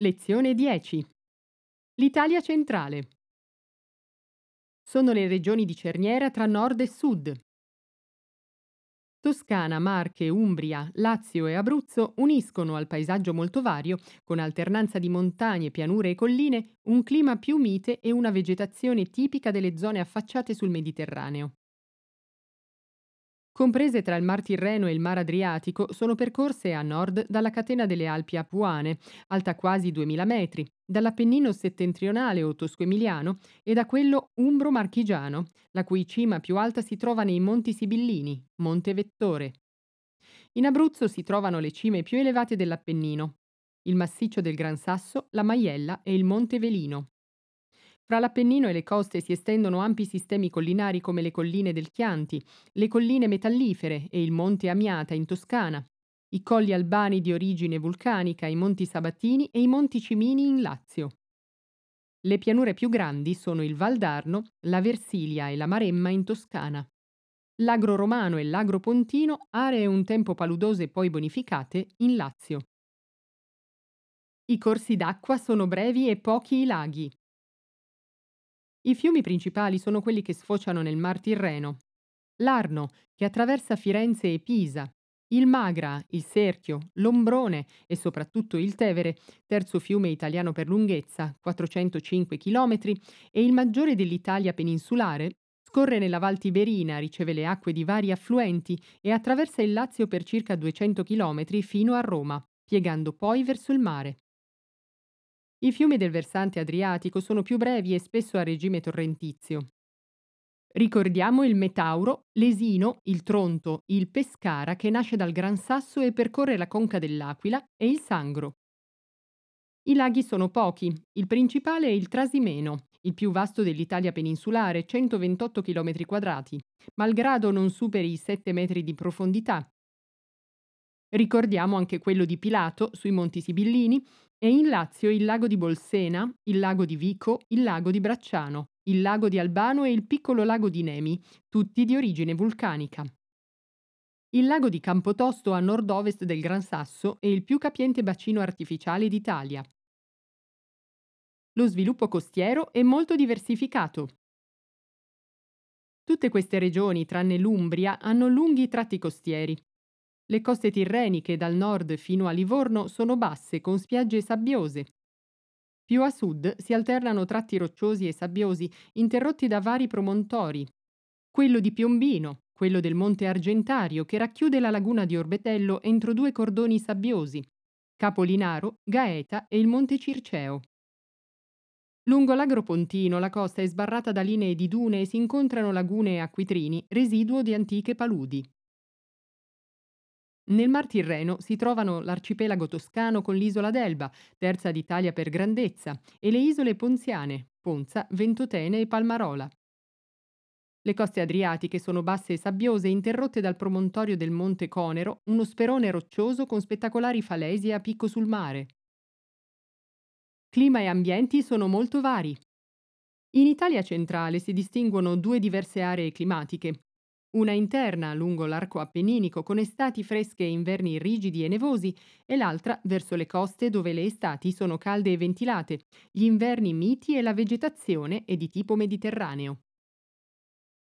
Lezione 10. L'Italia centrale. Sono le regioni di cerniera tra nord e sud. Toscana, Marche, Umbria, Lazio e Abruzzo uniscono al paesaggio molto vario, con alternanza di montagne, pianure e colline, un clima più mite e una vegetazione tipica delle zone affacciate sul Mediterraneo. Comprese tra il Mar Tirreno e il Mar Adriatico, sono percorse a nord dalla catena delle Alpi Apuane, alta quasi 2000 metri, dall'Appennino settentrionale o tosco-emiliano e da quello umbro-marchigiano, la cui cima più alta si trova nei Monti Sibillini, Monte Vettore. In Abruzzo si trovano le cime più elevate dell'Appennino, il massiccio del Gran Sasso, la Maiella e il Monte Velino. Fra l'Appennino e le coste si estendono ampi sistemi collinari come le colline del Chianti, le colline metallifere e il Monte Amiata in Toscana, i colli albani di origine vulcanica, i Monti Sabatini e i Monti Cimini in Lazio. Le pianure più grandi sono il Valdarno, la Versilia e la Maremma in Toscana. L'Agro Romano e l'Agro Pontino, aree un tempo paludose e poi bonificate, in Lazio. I corsi d'acqua sono brevi e pochi i laghi. I fiumi principali sono quelli che sfociano nel Mar Tirreno. L'Arno, che attraversa Firenze e Pisa, il Magra, il Serchio, l'Ombrone e soprattutto il Tevere, terzo fiume italiano per lunghezza, 405 chilometri, e il maggiore dell'Italia peninsulare, scorre nella Val Tiberina, riceve le acque di vari affluenti e attraversa il Lazio per circa 200 chilometri fino a Roma, piegando poi verso il mare. I fiumi del versante adriatico sono più brevi e spesso a regime torrentizio. Ricordiamo il Metauro, l'Esino, il Tronto, il Pescara che nasce dal Gran Sasso e percorre la conca dell'Aquila e il Sangro. I laghi sono pochi, il principale è il Trasimeno, il più vasto dell'Italia peninsulare, 128 km², malgrado non superi i 7 metri di profondità. Ricordiamo anche quello di Pilato, sui Monti Sibillini, e in Lazio il lago di Bolsena, il lago di Vico, il lago di Bracciano, il lago di Albano e il piccolo lago di Nemi, tutti di origine vulcanica. Il lago di Campotosto a nord-ovest del Gran Sasso è il più capiente bacino artificiale d'Italia. Lo sviluppo costiero è molto diversificato. Tutte queste regioni, tranne l'Umbria, hanno lunghi tratti costieri. Le coste tirreniche dal nord fino a Livorno sono basse con spiagge sabbiose. Più a sud si alternano tratti rocciosi e sabbiosi interrotti da vari promontori. Quello di Piombino, quello del Monte Argentario che racchiude la laguna di Orbetello entro due cordoni sabbiosi, Capolinaro, Gaeta e il Monte Circeo. Lungo l'Agropontino la costa è sbarrata da linee di dune e si incontrano lagune e acquitrini, residuo di antiche paludi. Nel Mar Tirreno si trovano l'arcipelago toscano con l'isola d'Elba, terza d'Italia per grandezza, e le isole ponziane, Ponza, Ventotene e Palmarola. Le coste adriatiche sono basse e sabbiose interrotte dal promontorio del Monte Conero, uno sperone roccioso con spettacolari falesi a picco sul mare. Clima e ambienti sono molto vari. In Italia centrale si distinguono due diverse aree climatiche. Una interna lungo l'arco appenninico con estati fresche e inverni rigidi e nevosi e l'altra verso le coste dove le estati sono calde e ventilate, gli inverni miti e la vegetazione è di tipo mediterraneo.